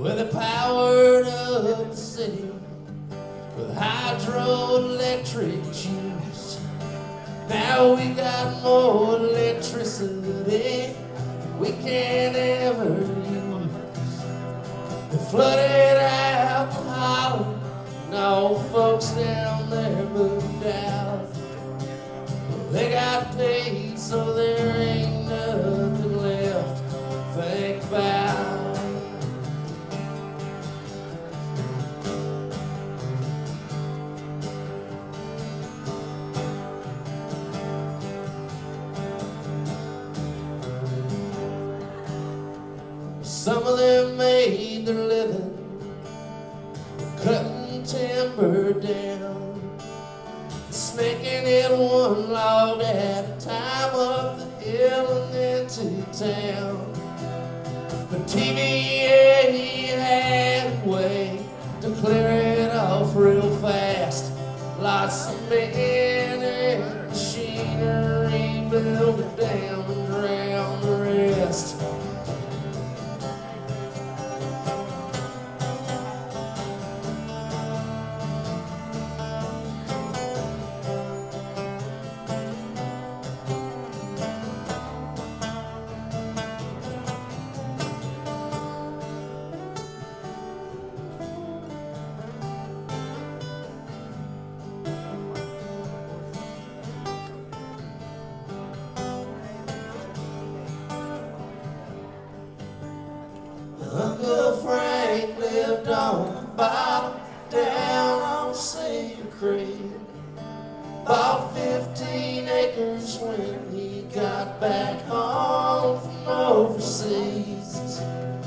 Well, they powered up the city with hydroelectric juice. Now we got more electricity than we can ever use. They flooded out the hollow, and all folks down there moved out. Well, they got paid, so there ain't nothing left to think about. Some of them made their living cutting timber down, snaking it one log at a time up the hill and into town. But TVA had a way to clear it off real fast. Lots of men and machinery built it down and drowned the rest. Uncle Frank lived on the bottom down on Cedar Creek. Bought 15 acres when he got back home from overseas.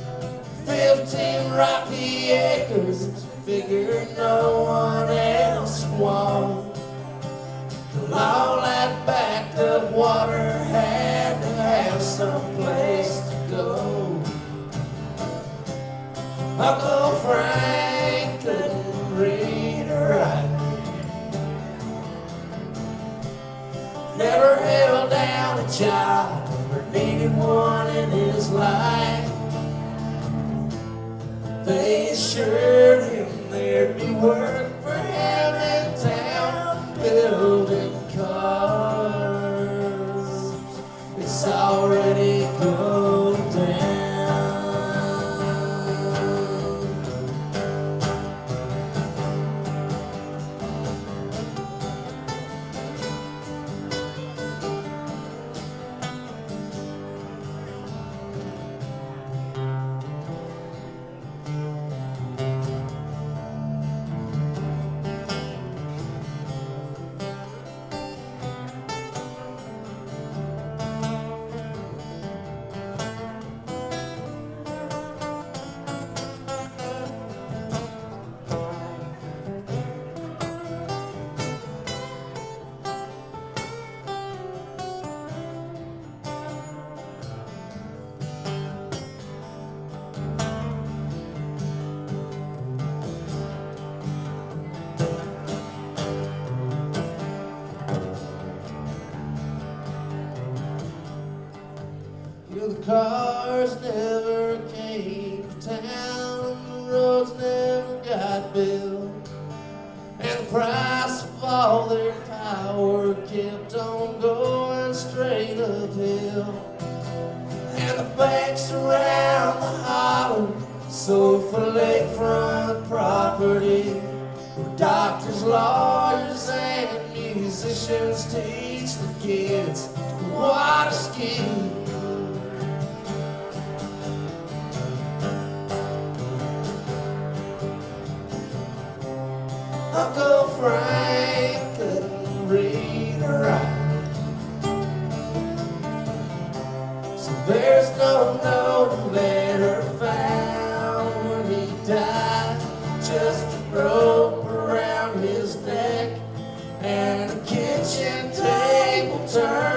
15 rocky acres, figured no one else won't. Till all that backed up water had to have some place to go. Uncle Frank couldn't read or write, never held down a job or needed one in his life. They assured him there'd be work for him in town building cars. It's already going down. The cars never came to town, and the roads never got built, and the price of all their power kept on going straight uphill. And the banks around the hollow sold for lakefront property, where doctors, lawyers, and musicians teach the kids to water ski. Uncle Frank couldn't read or write, so there's no letter found when he died. Just a rope around his neck and a kitchen table turned